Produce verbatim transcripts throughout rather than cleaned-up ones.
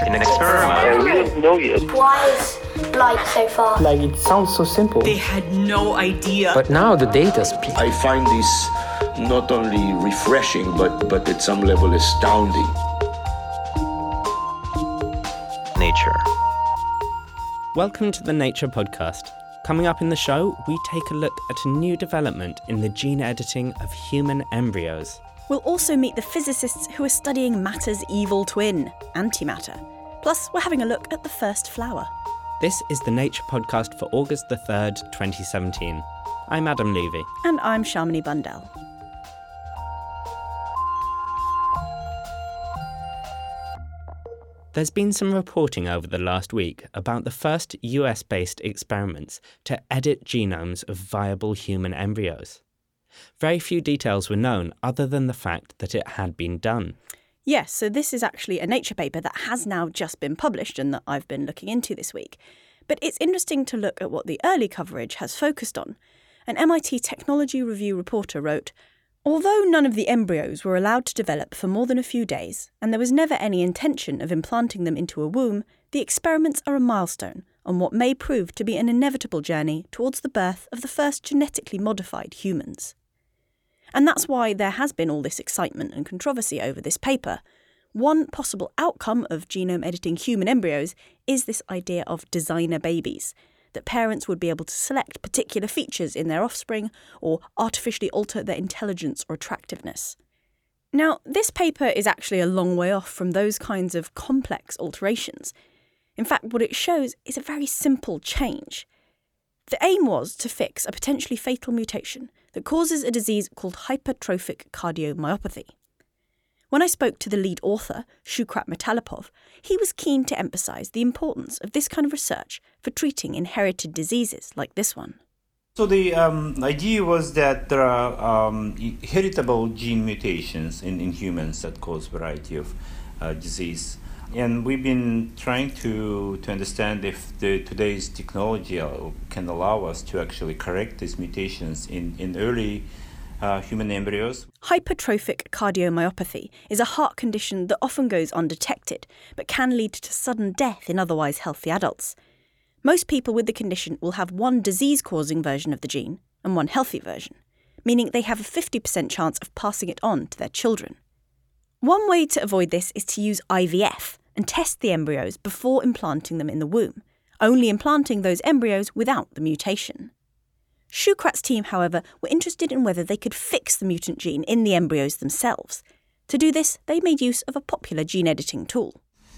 in an experiment. And we don't know yet. Why is light so far? Like, it sounds so simple. They had no idea. But now the data speaks. I find this not only refreshing, but, but at some level astounding. Nature. Welcome to the Nature Podcast. Coming up in the show, we take a look at a new development in the gene editing of human embryos. We'll also meet the physicists who are studying matter's evil twin, antimatter. Plus, we're having a look at the first flower. This is the Nature Podcast for August the third, twenty seventeen. I'm Adam Levy. And I'm Shamini Bundell. There's been some reporting over the last week about the first U S-based experiments to edit genomes of viable human embryos. Very few details were known other than the fact that it had been done. Yes, so this is actually a Nature paper that has now just been published and that I've been looking into this week. But it's interesting to look at what the early coverage has focused on. An M I T Technology Review reporter wrote, "Although none of the embryos were allowed to develop for more than a few days, and there was never any intention of implanting them into a womb, the experiments are a milestone on what may prove to be an inevitable journey towards the birth of the first genetically modified humans." And that's why there has been all this excitement and controversy over this paper. One possible outcome of genome editing human embryos is this idea of designer babies, that parents would be able to select particular features in their offspring or artificially alter their intelligence or attractiveness. Now, this paper is actually a long way off from those kinds of complex alterations. In fact, what it shows is a very simple change. The aim was to fix a potentially fatal mutation that causes a disease called hypertrophic cardiomyopathy. When I spoke to the lead author, Shukrat Metalipov, he was keen to emphasise the importance of this kind of research for treating inherited diseases like this one. So the um, idea was that there are um, heritable gene mutations in, in humans that cause a variety of uh, disease. And we've been trying to, to understand if the, today's technology can allow us to actually correct these mutations in, in early uh, human embryos. Hypertrophic cardiomyopathy is a heart condition that often goes undetected, but can lead to sudden death in otherwise healthy adults. Most people with the condition will have one disease-causing version of the gene and one healthy version, meaning they have a fifty percent chance of passing it on to their children. One way to avoid this is to use I V F and test the embryos before implanting them in the womb, only implanting those embryos without the mutation. Shukrat's team, however, were interested in whether they could fix the mutant gene in the embryos themselves. To do this, they made use of a popular gene editing tool.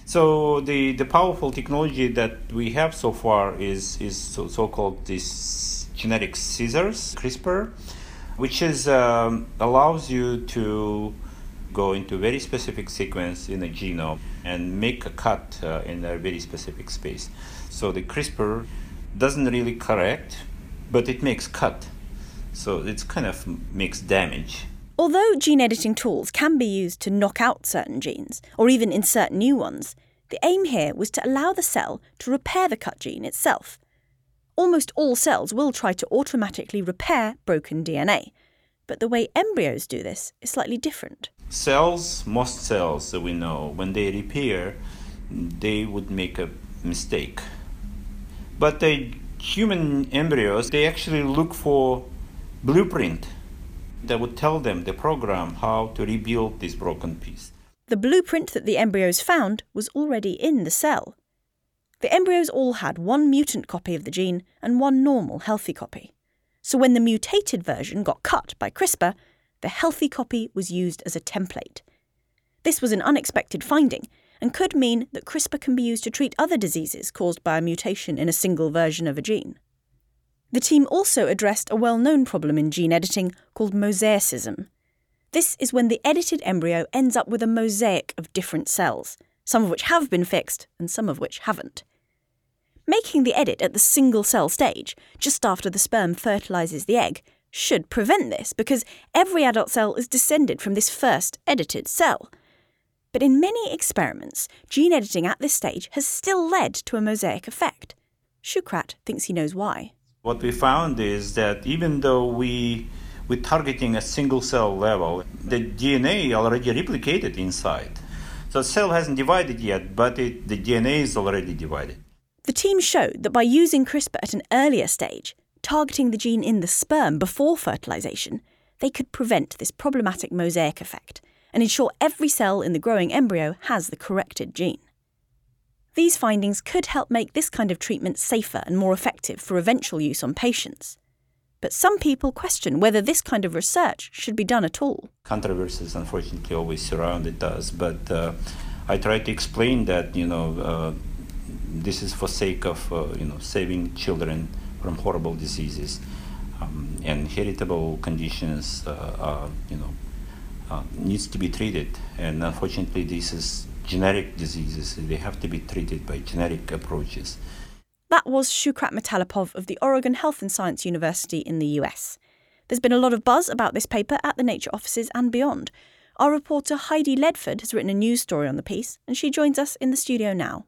So the, the powerful technology that we have so far is, is so, so-called this genetic scissors, CRISPR, which is um, allows you to go into a very specific sequence in a genome and make a cut uh, in a very specific space. So the CRISPR doesn't really correct, but it makes cut. So it's kind of makes damage. Although gene editing tools can be used to knock out certain genes, or even insert new ones, the aim here was to allow the cell to repair the cut gene itself. Almost all cells will try to automatically repair broken D N A, but the way embryos do this is slightly different. Cells, most cells that we know, when they repair, they would make a mistake. But the human embryos, they actually look for blueprint that would tell them, the program, how to rebuild this broken piece. The blueprint that the embryos found was already in the cell. The embryos all had one mutant copy of the gene and one normal, healthy copy. So when the mutated version got cut by CRISPR, the healthy copy was used as a template. This was an unexpected finding and could mean that CRISPR can be used to treat other diseases caused by a mutation in a single version of a gene. The team also addressed a well-known problem in gene editing called mosaicism. This is when the edited embryo ends up with a mosaic of different cells, some of which have been fixed and some of which haven't. Making the edit at the single-cell stage, just after the sperm fertilises the egg, should prevent this because every adult cell is descended from this first edited cell. But in many experiments, gene editing at this stage has still led to a mosaic effect. Shukrat thinks he knows why. What we found is that even though we, we're targeting a single cell level, the D N A already replicated inside. So the cell hasn't divided yet, but it, the D N A is already divided. The team showed that by using CRISPR at an earlier stage, targeting the gene in the sperm before fertilisation, they could prevent this problematic mosaic effect and ensure every cell in the growing embryo has the corrected gene. These findings could help make this kind of treatment safer and more effective for eventual use on patients. But some people question whether this kind of research should be done at all. Controversies, unfortunately, always surrounded us, but uh, I try to explain that, you know, uh, this is for sake of, uh, you know, saving children from horrible diseases um, and heritable conditions, uh, uh, you know, uh, needs to be treated. And unfortunately, this is genetic diseases. They have to be treated by genetic approaches. That was Shukrat Metalipov of the Oregon Health and Science University in the U S. There's been a lot of buzz about this paper at the Nature offices and beyond. Our reporter Heidi Ledford has written a news story on the piece, and she joins us in the studio now.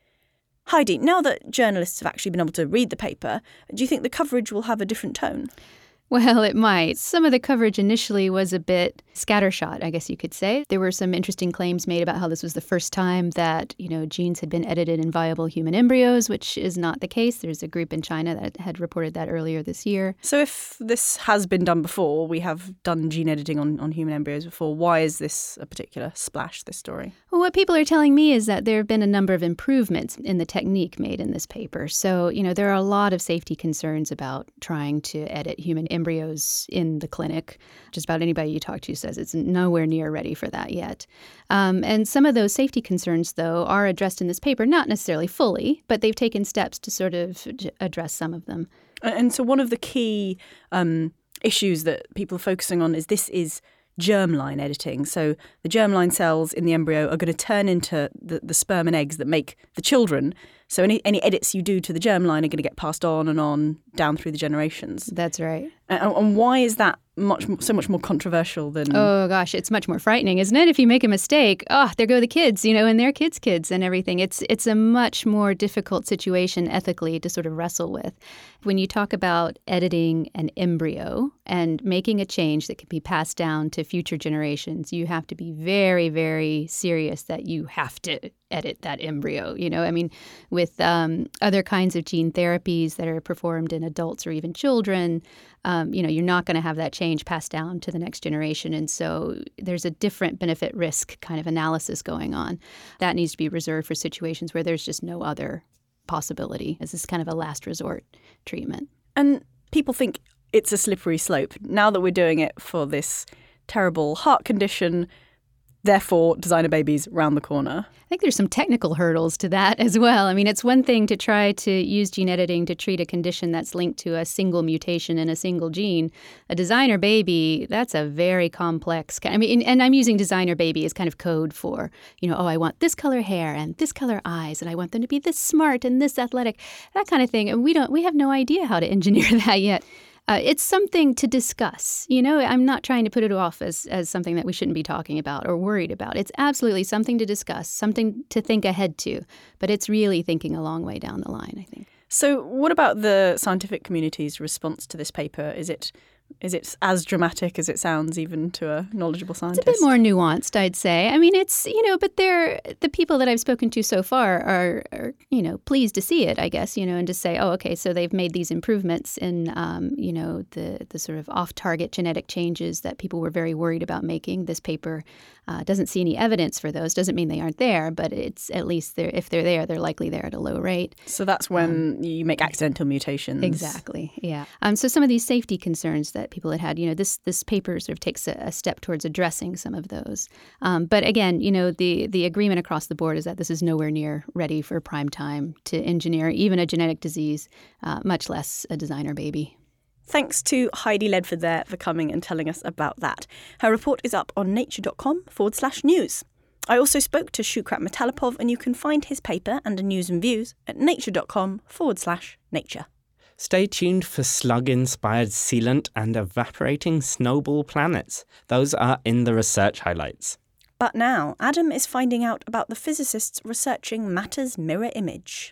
Heidi, now that journalists have actually been able to read the paper, do you think the coverage will have a different tone? Well, it might. Some of the coverage initially was a bit scattershot, I guess you could say. There were some interesting claims made about how this was the first time that, you know, genes had been edited in viable human embryos, which is not the case. There's a group in China that had reported that earlier this year. So if this has been done before, we have done gene editing on, on human embryos before, why is this a particular splash, this story? Well, what people are telling me is that there have been a number of improvements in the technique made in this paper. So, you know, there are a lot of safety concerns about trying to edit human embryos in the clinic. Just about anybody you talk to says it's nowhere near ready for that yet. Um, and some of those safety concerns, though, are addressed in this paper, not necessarily fully, but they've taken steps to sort of address some of them. And so one of the key um, issues that people are focusing on is this is germline editing. So the germline cells in the embryo are going to turn into the, the sperm and eggs that make the children. So any any edits you do to the germline are going to get passed on and on down through the generations. That's right. And, and why is that much so much more controversial than... Oh, gosh, it's much more frightening, isn't it? If you make a mistake, oh, there go the kids, you know, and their kids' kids and everything. It's it's a much more difficult situation ethically to sort of wrestle with. When you talk about editing an embryo and making a change that can be passed down to future generations, you have to be very, very serious that you have to edit that embryo. You know, I mean, with um, other kinds of gene therapies that are performed in adults or even children, um, you know, you're not going to have that change passed down to the next generation. And so there's a different benefit risk kind of analysis going on. That needs to be reserved for situations where there's just no other possibility. This is kind of a last resort treatment. And people think it's a slippery slope. Now that we're doing it for this terrible heart condition, therefore designer babies round the corner. I think there's some technical hurdles to that as well. I mean, it's one thing to try to use gene editing to treat a condition that's linked to a single mutation in a single gene. A designer baby, that's a very complex kind. I mean, and I'm using designer baby as kind of code for, you know, oh, I want this color hair and this color eyes, and I want them to be this smart and this athletic, that kind of thing. And we don't, we have no idea how to engineer that yet. Uh, it's something to discuss. You know, I'm not trying to put it off as, as something that we shouldn't be talking about or worried about. It's absolutely something to discuss, something to think ahead to. But it's really thinking a long way down the line, I think. So what about the scientific community's response to this paper? Is it is it as dramatic as it sounds, even to a knowledgeable scientist? It's a bit more nuanced, I'd say. I mean, it's, you know, but they're, the people that I've spoken to so far are, are, you know, pleased to see it, I guess, you know, and to say, oh, okay, so they've made these improvements in, um, you know, the, the sort of off-target genetic changes that people were very worried about making. This paper uh, doesn't see any evidence for those. Doesn't mean they aren't there, but it's at least they're, if they're there, they're likely there at a low rate. So that's when um, you make accidental mutations. Exactly, yeah. Um, so some of these safety concerns that people had had, you know, this this paper sort of takes a, a step towards addressing some of those. Um, but again, you know, the, the agreement across the board is that this is nowhere near ready for prime time to engineer even a genetic disease, uh, much less a designer baby. Thanks to Heidi Ledford there for coming and telling us about that. Her report is up on nature.com forward slash news. I also spoke to Shukrat Metalipov, and you can find his paper and a news and views at nature.com forward slash nature. Stay tuned for slug-inspired sealant and evaporating snowball planets. Those are in the research highlights. But now, Adam is finding out about the physicists researching matter's mirror image.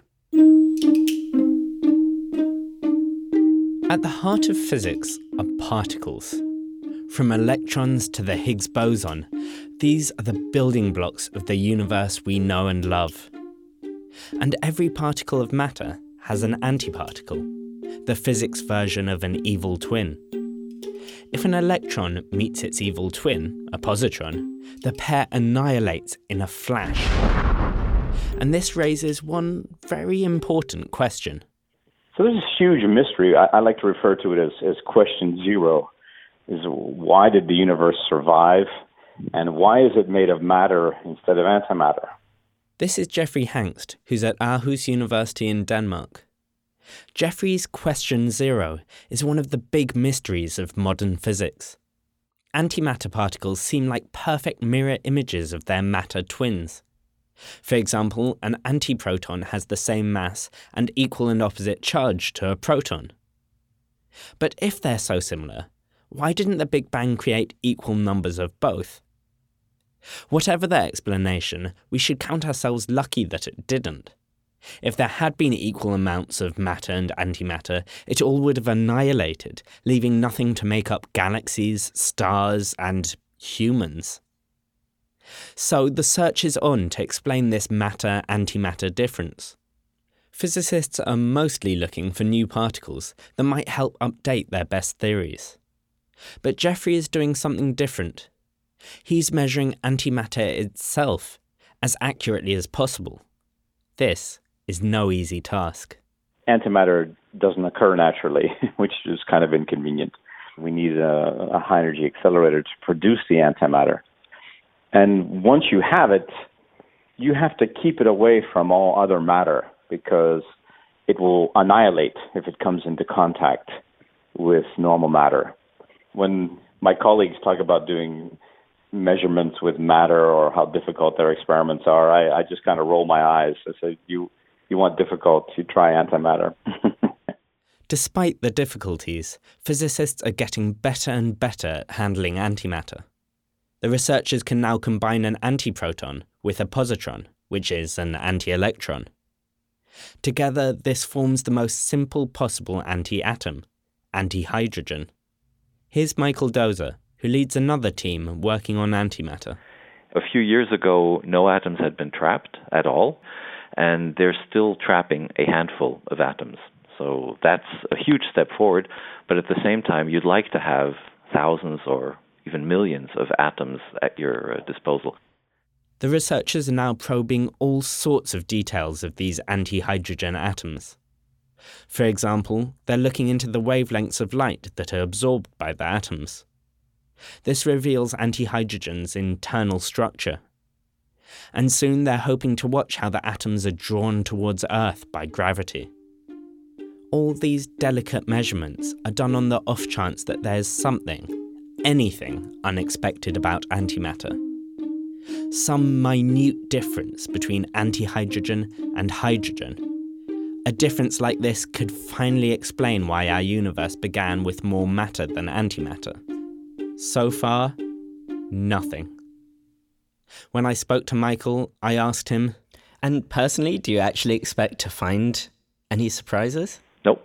At the heart of physics are particles. From electrons to the Higgs boson, These are the building blocks of the universe we know and love. And every particle of matter has an antiparticle, the physics version of an evil twin. If an electron meets its evil twin, a positron, the pair annihilates in a flash. And this raises one very important question. So there's this huge mystery. I, I like to refer to it as, as question zero, is why did the universe survive, and why is it made of matter instead of antimatter? This is Jeffrey Hangst, who's at Aarhus University in Denmark. Jeffrey's question zero is one of the big mysteries of modern physics. Antimatter particles seem like perfect mirror images of their matter twins. For example, an antiproton has the same mass and equal and opposite charge to a proton. But if they're so similar, why didn't the Big Bang create equal numbers of both? Whatever their explanation, we should count ourselves lucky that it didn't. If there had been equal amounts of matter and antimatter, it all would have annihilated, leaving nothing to make up galaxies, stars, and humans. So the search is on to explain this matter-antimatter difference. Physicists are mostly looking for new particles that might help update their best theories. But Jeffrey is doing something different. He's measuring antimatter itself as accurately as possible. This is no easy task. Antimatter doesn't occur naturally, which is kind of inconvenient. We need a, a high-energy accelerator to produce the antimatter. And once you have it, you have to keep it away from all other matter because it will annihilate if it comes into contact with normal matter. When my colleagues talk about doing measurements with matter or how difficult their experiments are, I, I just kind of roll my eyes. I say, you, you want difficult, you try antimatter. Despite the difficulties, physicists are getting better and better at handling antimatter. The researchers can now combine an antiproton with a positron, which is an anti-electron. Together, this forms the most simple possible anti-atom, anti-hydrogen. Here's Michael Dozer, who leads another team working on antimatter. A few years ago, no atoms had been trapped at all, and they're still trapping a handful of atoms. So that's a huge step forward, but at the same time, you'd like to have thousands or even millions of atoms at your uh, disposal. The researchers are now probing all sorts of details of these anti-hydrogen atoms. For example, they're looking into the wavelengths of light that are absorbed by the atoms. This reveals anti-hydrogen's internal structure. And soon they're hoping to watch how the atoms are drawn towards Earth by gravity. All these delicate measurements are done on the off chance that there's something, anything unexpected about antimatter. Some minute difference between anti-hydrogen and hydrogen. A difference like this could finally explain why our universe began with more matter than antimatter. So far, nothing. When I spoke to Michael, I asked him, and personally, do you actually expect to find any surprises? Nope.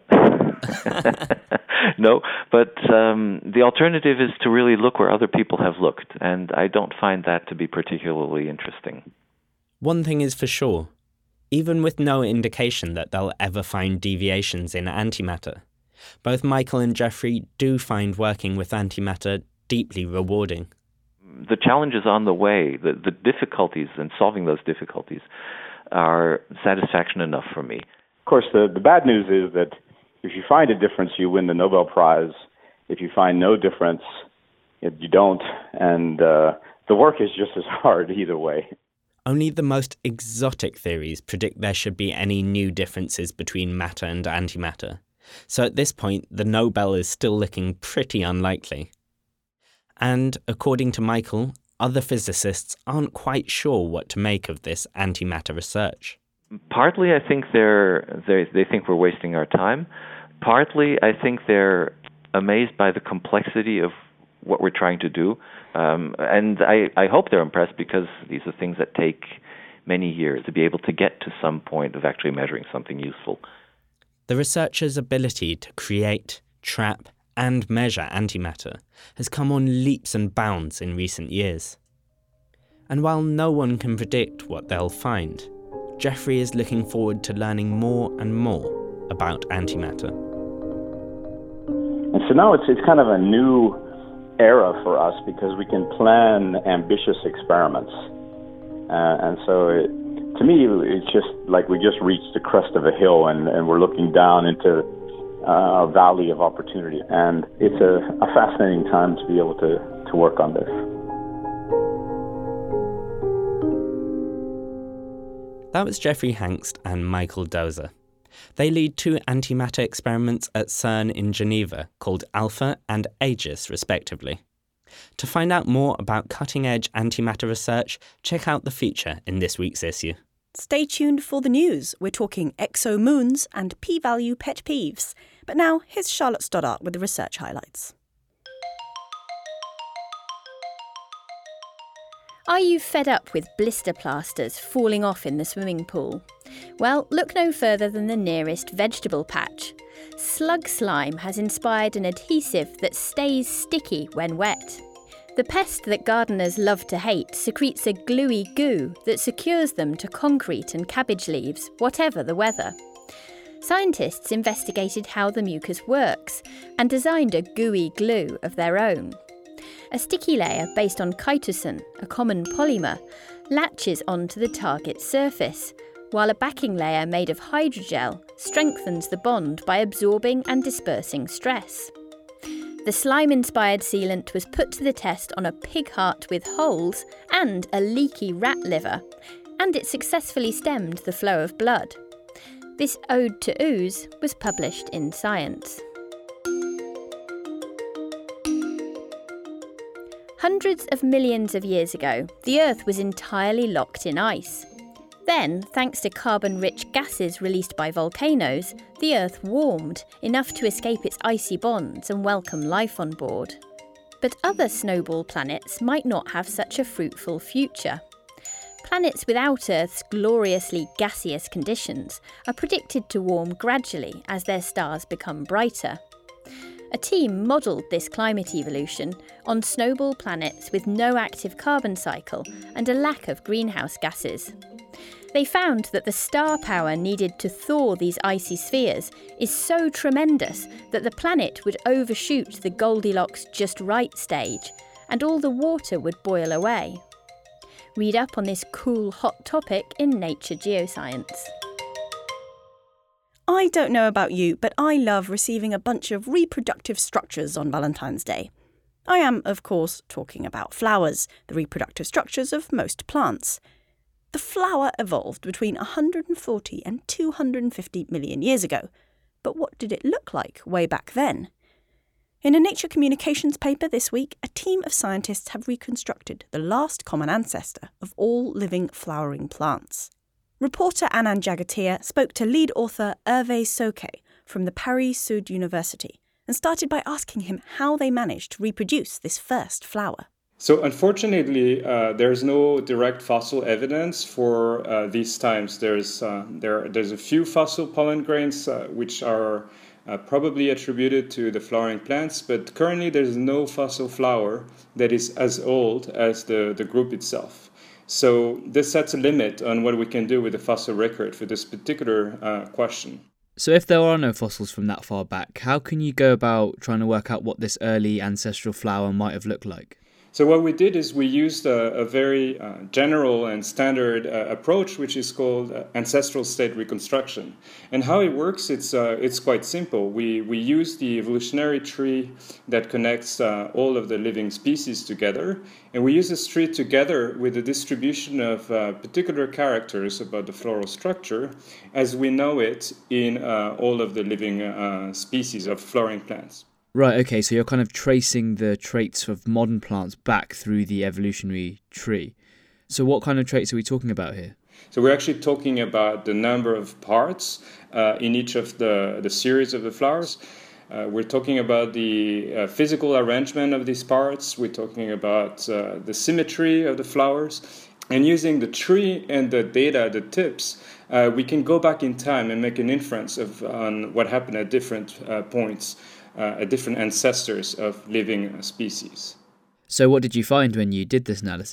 No, but um, the alternative is to really look where other people have looked, and I don't find that to be particularly interesting. One thing is for sure, even with no indication that they'll ever find deviations in antimatter, both Michael and Jeffrey do find working with antimatter deeply rewarding. The challenges on the way, the, the difficulties in solving those difficulties are satisfaction enough for me. Of course, the, the bad news is that if you find a difference, you win the Nobel Prize. If you find no difference, you don't. And uh, the work is just as hard either way. Only the most exotic theories predict there should be any new differences between matter and antimatter. So at this point, the Nobel is still looking pretty unlikely. And, according to Michael, other physicists aren't quite sure what to make of this antimatter research. Partly, I think they're, they they think we're wasting our time. Partly, I think they're amazed by the complexity of what we're trying to do. Um, and I, I hope they're impressed because these are things that take many years to be able to get to some point of actually measuring something useful. The researchers' ability to create, trap, and measure antimatter has come on leaps and bounds in recent years. And while no one can predict what they'll find, Jeffrey is looking forward to learning more and more about antimatter. And so now it's it's kind of a new era for us because we can plan ambitious experiments. Uh, and so it, to me, it's just like we just reached the crest of a hill and, and we're looking down into uh, a valley of opportunity. And it's a, a fascinating time to be able to, to work on this. That was Jeffrey Hangst and Michael Dozer. They lead two antimatter experiments at CERN in Geneva called ALPHA and AEGIS, respectively. To find out more about cutting-edge antimatter research, check out the feature in this week's issue. Stay tuned for the news. We're talking exomoons and p-value pet peeves. But now, here's Charlotte Stoddart with the research highlights. Are you fed up with blister plasters falling off in the swimming pool? Well, look no further than the nearest vegetable patch. Slug slime has inspired an adhesive that stays sticky when wet. The pest that gardeners love to hate secretes a gluey goo that secures them to concrete and cabbage leaves, whatever the weather. Scientists investigated how the mucus works and designed a gooey glue of their own. A sticky layer based on chitosan, a common polymer, latches onto the target surface, while a backing layer made of hydrogel strengthens the bond by absorbing and dispersing stress. The slime-inspired sealant was put to the test on a pig heart with holes and a leaky rat liver, and it successfully stemmed the flow of blood. This ode to ooze was published in Science. Hundreds of millions of years ago, the Earth was entirely locked in ice. Then, thanks to carbon-rich gases released by volcanoes, the Earth warmed enough to escape its icy bonds and welcome life on board. But other snowball planets might not have such a fruitful future. Planets without Earth's gloriously gaseous conditions are predicted to warm gradually as their stars become brighter. A team modelled this climate evolution on snowball planets with no active carbon cycle and a lack of greenhouse gases. They found that the star power needed to thaw these icy spheres is so tremendous that the planet would overshoot the Goldilocks just right stage and all the water would boil away. Read up on this cool hot topic in Nature Geoscience. I don't know about you, but I love receiving a bunch of reproductive structures on Valentine's Day. I am, of course, talking about flowers, the reproductive structures of most plants. The flower evolved between one hundred forty and two hundred fifty million years ago. But what did it look like way back then? In a Nature Communications paper this week, a team of scientists have reconstructed the last common ancestor of all living flowering plants. Reporter Anand Jagatia spoke to lead author Hervé Sauquet from the Paris Sud University and started by asking him how they managed to reproduce this first flower. So unfortunately, uh, there's no direct fossil evidence for uh, these times. There's uh, there there's a few fossil pollen grains uh, which are uh, probably attributed to the flowering plants, but currently there's no fossil flower that is as old as the, the group itself. So this sets a limit on what we can do with the fossil record for this particular uh, question. So if there are no fossils from that far back, how can you go about trying to work out what this early ancestral flower might have looked like? So what we did is we used a, a very uh, general and standard uh, approach, which is called uh, ancestral state reconstruction. And how it works, it's uh, it's quite simple. We we use the evolutionary tree that connects uh, all of the living species together, and we use this tree together with a distribution of uh, particular characters about the floral structure as we know it in uh, all of the living uh, species of flowering plants. Right, okay, so you're kind of tracing the traits of modern plants back through the evolutionary tree. So what kind of traits are we talking about here? So we're actually talking about the number of parts uh, in each of the, the series of the flowers. Uh, we're talking about the uh, physical arrangement of these parts. We're talking about uh, the symmetry of the flowers. And using the tree and the data, the tips, uh, we can go back in time and make an inference of on what happened at different uh, points. Uh, at different ancestors of living species. So what did you find when you did this analysis?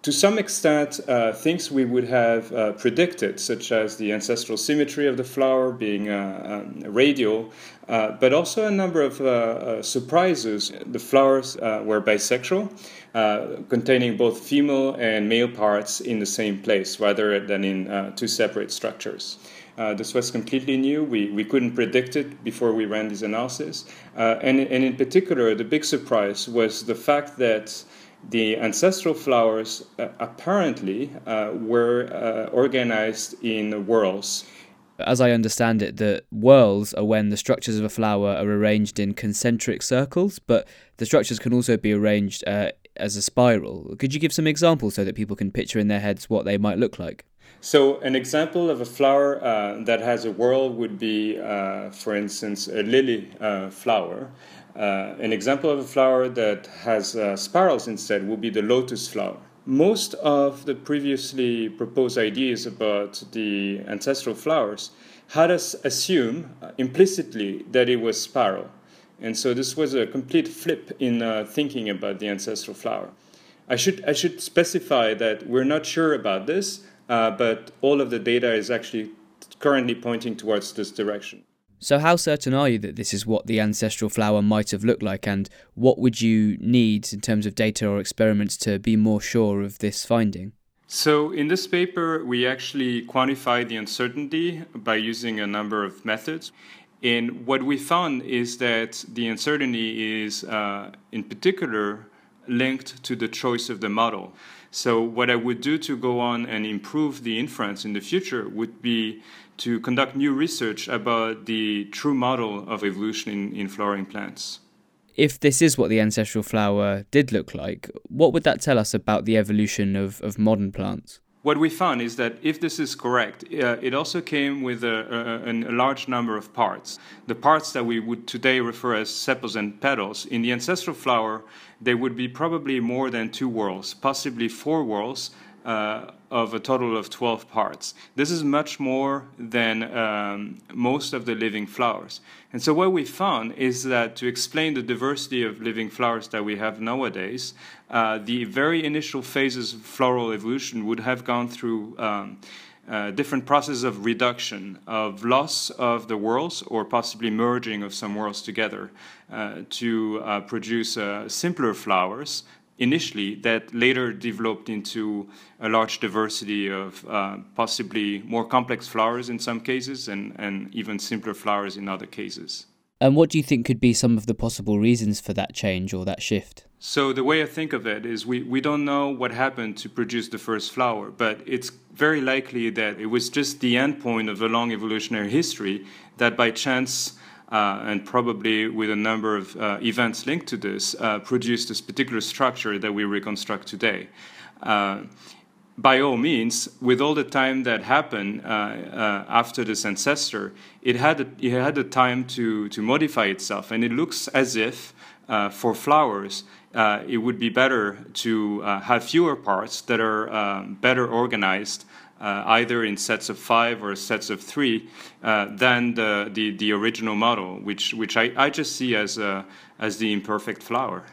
To some extent, uh, things we would have uh, predicted, such as the ancestral symmetry of the flower being uh, um, radial, uh, but also a number of uh, uh, surprises. The flowers uh, were bisexual, uh, containing both female and male parts in the same place, rather than in uh, two separate structures. Uh, this was completely new. We, we couldn't predict it before we ran this analysis. Uh, and, and in particular, the big surprise was the fact that the ancestral flowers uh, apparently uh, were uh, organized in whorls. As I understand it, the whorls are when the structures of a flower are arranged in concentric circles, but the structures can also be arranged uh, as a spiral. Could you give some examples so that people can picture in their heads what they might look like? So an example of a flower uh, that has a whorl would be, uh, for instance, a lily uh, flower. Uh, an example of a flower that has uh, spirals instead would be the lotus flower. Most of the previously proposed ideas about the ancestral flowers had us assume uh, implicitly that it was spiral. And so this was a complete flip in uh, thinking about the ancestral flower. I should, I should specify that we're not sure about this, uh, but all of the data is actually currently pointing towards this direction. So how certain are you that this is what the ancestral flower might have looked like, and what would you need in terms of data or experiments to be more sure of this finding? So in this paper, we actually quantified the uncertainty by using a number of methods. And what we found is that the uncertainty is, uh, in particular, linked to the choice of the model. So what I would do to go on and improve the inference in the future would be to conduct new research about the true model of evolution in, in flowering plants. If this is what the ancestral flower did look like, what would that tell us about the evolution of, of modern plants? What we found is that if this is correct, uh, it also came with a, a, a large number of parts. The parts that we would today refer as sepals and petals, in the ancestral flower, they would be probably more than two whorls, possibly four whorls, uh, of a total of twelve parts. This is much more than um, most of the living flowers. And so what we found is that to explain the diversity of living flowers that we have nowadays, uh, the very initial phases of floral evolution would have gone through um, uh, different processes of reduction, of loss of the whorls, or possibly merging of some whorls together uh, to uh, produce uh, simpler flowers initially that later developed into a large diversity of uh, possibly more complex flowers in some cases and, and even simpler flowers in other cases. And what do you think could be some of the possible reasons for that change or that shift? So the way I think of it is we, we don't know what happened to produce the first flower, but it's very likely that it was just the end point of a long evolutionary history that by chance Uh, and probably with a number of uh, events linked to this, uh, produced this particular structure that we reconstruct today. Uh, by all means, with all the time that happened uh, uh, after this ancestor, it had a, it had the time to, to modify itself, and it looks as if uh, for flowers, uh, it would be better to uh, have fewer parts that are um, better organized, Uh, either in sets of five or sets of three, uh, than the, the, the original model, which which I, I just see as a, as the imperfect flower.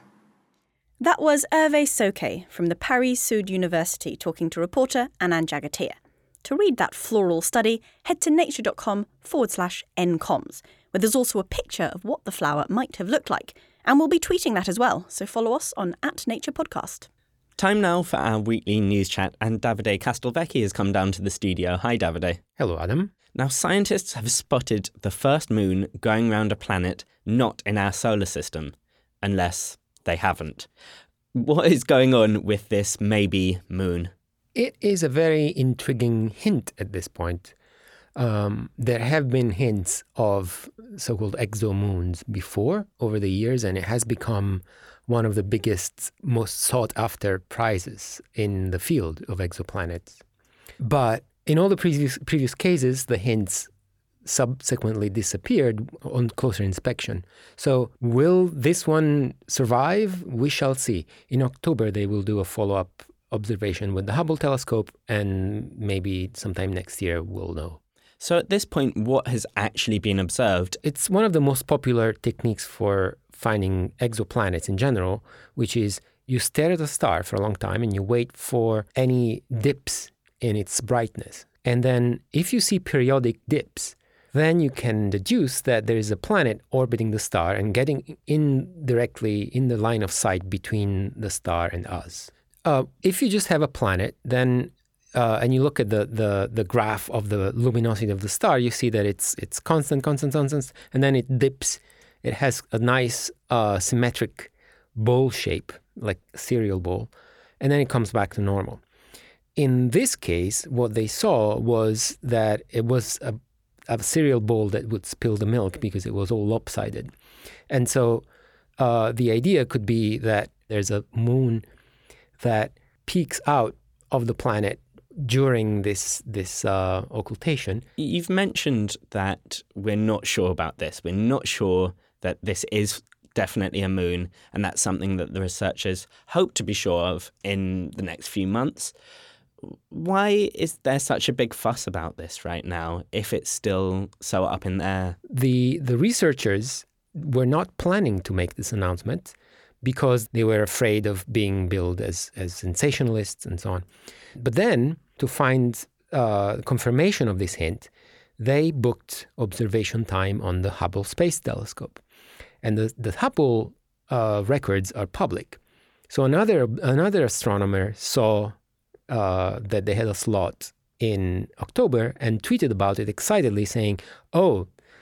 That was Hervé Sauquet from the Paris Sud University talking to reporter Anand Jagatia. To read that floral study, head to nature.com forward slash ncoms, where there's also a picture of what the flower might have looked like. And we'll be tweeting that as well, so follow us on at Nature Podcast. Time now for our weekly news chat, and Davide Castelvecchi has come down to the studio. Hi, Davide. Hello, Adam. Now, scientists have spotted the first moon going round a planet not in our solar system, unless they haven't. What is going on with this maybe moon? It is a very intriguing hint at this point. Um, there have been hints of so-called exomoons before over the years, and it has become one of the biggest, most sought-after prizes in the field of exoplanets. But in all the previous previous cases, the hints subsequently disappeared on closer inspection. So will this one survive? We shall see. In October, they will do a follow-up observation with the Hubble telescope, and maybe sometime next year we'll know. So at this point, what has actually been observed? It's one of the most popular techniques for finding exoplanets in general, which is you stare at a star for a long time and you wait for any dips in its brightness. And then if you see periodic dips, then you can deduce that there is a planet orbiting the star and getting in directly in the line of sight between the star and us. Uh, if you just have a planet, then uh, and you look at the, the the graph of the luminosity of the star, you see that it's it's constant, constant, constant, and then it dips. It has a nice uh, symmetric bowl shape, like a cereal bowl, and then it comes back to normal. In this case, what they saw was that it was a, a cereal bowl that would spill the milk because it was all lopsided. And so uh, the idea could be that there's a moon that peeks out of the planet during this this uh, occultation. You've mentioned that we're not sure about this. We're not sure that this is definitely a moon, and that's something that the researchers hope to be sure of in the next few months. Why is there such a big fuss about this right now if it's still so up in the air? The, the researchers were not planning to make this announcement because they were afraid of being billed as, as sensationalists and so on. But then, to find uh, confirmation of this hint, they booked observation time on the Hubble Space Telescope. And the, the Hubble uh, records are public. So another another astronomer saw uh, that they had a slot in October and tweeted about it excitedly, saying, "Oh,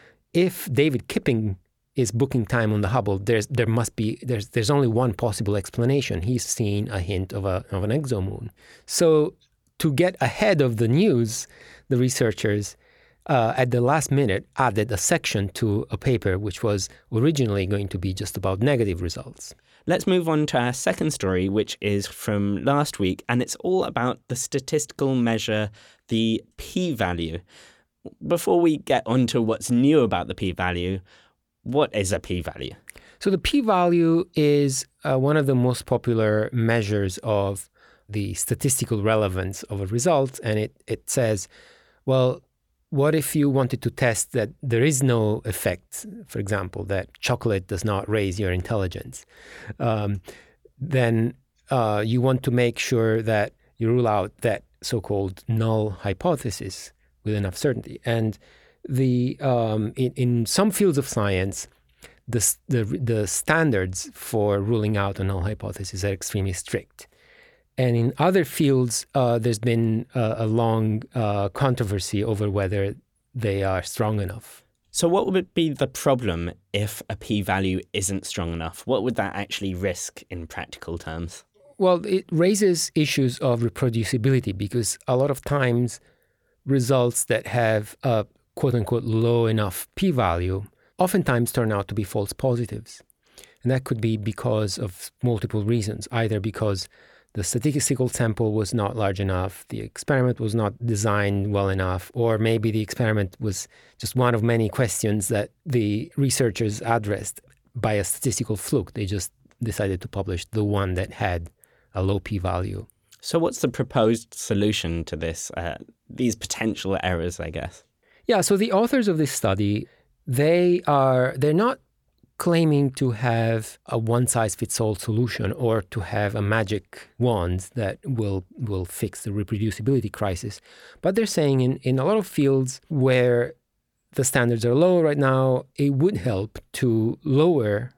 if David Kipping is booking time on the Hubble, there's there must be there's there's only one possible explanation. He's seen a hint of a of an exomoon." So to get ahead of the news, the researchers Uh, at the last minute, added a section to a paper which was originally going to be just about negative results. Let's move on to our second story, which is from last week, and it's all about the statistical measure, the p-value. Before we get on to what's new about the p-value, what is a p-value? So the p-value is uh, one of the most popular measures of the statistical relevance of a result, and it, it says, well, what if you wanted to test that there is no effect, for example, that chocolate does not raise your intelligence? Um, then uh, you want to make sure that you rule out that so-called null hypothesis with enough certainty. And the um, in, in some fields of science, the, the the standards for ruling out a null hypothesis are extremely strict. And in other fields, uh, there's been a, a long uh, controversy over whether they are strong enough. So what would be the problem if a p-value isn't strong enough? What would that actually risk in practical terms? Well, it raises issues of reproducibility because a lot of times results that have a quote-unquote low enough p-value oftentimes turn out to be false positives. And that could be because of multiple reasons, either because the statistical sample was not large enough, the experiment was not designed well enough, or maybe the experiment was just one of many questions that the researchers addressed by a statistical fluke. They just decided to publish the one that had a low p-value. So what's the proposed solution to this, uh, these potential errors, I guess? Yeah, so the authors of this study, they are, they're not claiming to have a one-size-fits-all solution or to have a magic wand that will will fix the reproducibility crisis. But they're saying in, in a lot of fields where the standards are low right now, it would help to lower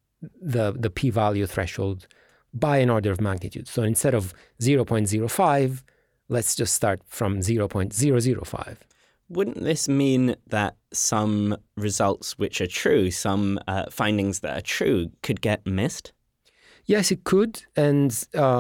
the, the p-value threshold by an order of magnitude. So instead of zero point zero five, let's just start from zero point zero zero five. Wouldn't this mean that some results which are true, some uh, findings that are true, could get missed? Yes, it could. And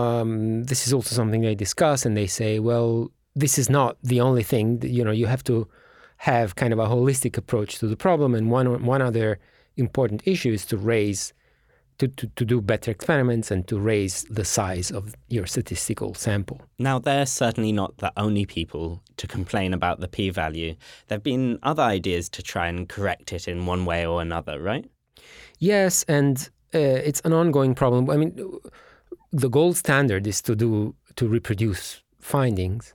um, this is also something they discuss, and they say, well, this is not the only thing. You know, you have to have kind of a holistic approach to the problem. And one one other important issue is to raise, to, to, to do better experiments and to raise the size of your statistical sample. Now, they're certainly not the only people to complain about the p-value. There have been other ideas to try and correct it in one way or another, right? Yes, and uh, it's an ongoing problem. I mean, the gold standard is to do to reproduce findings.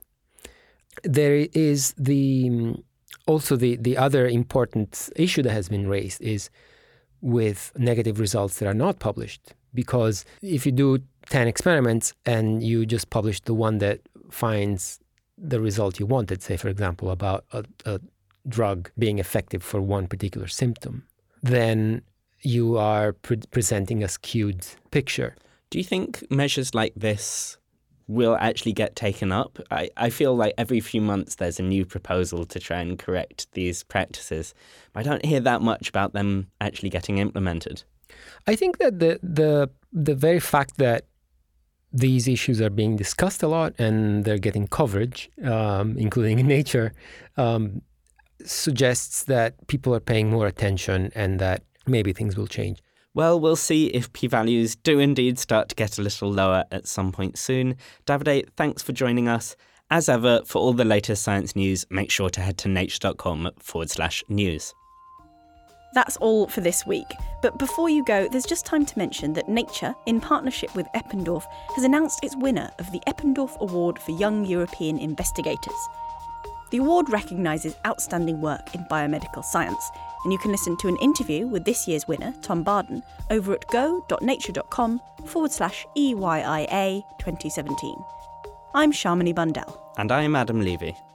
There is the also the, the other important issue that has been raised is with negative results that are not published. Because if you do ten experiments and you just publish the one that finds the result you wanted, say, for example, about a, a drug being effective for one particular symptom, then you are pre- presenting a skewed picture. Do you think measures like this will actually get taken up? I, I feel like every few months there's a new proposal to try and correct these practices, but I don't hear that much about them actually getting implemented. I think that the the the very fact that these issues are being discussed a lot and they're getting coverage, um, including in Nature, um, suggests that people are paying more attention and that maybe things will change. Well, we'll see if p-values do indeed start to get a little lower at some point soon. Davide, thanks for joining us. As ever, for all the latest science news, make sure to head to nature.com forward slash news. That's all for this week. But before you go, there's just time to mention that Nature, in partnership with Eppendorf, has announced its winner of the Eppendorf Award for Young European Investigators. The award recognises outstanding work in biomedical science, and you can listen to an interview with this year's winner, Tom Barden, over at go.nature.com forward slash EYIA twenty seventeen. I'm Shamini Bundell. And I'm Adam Levy.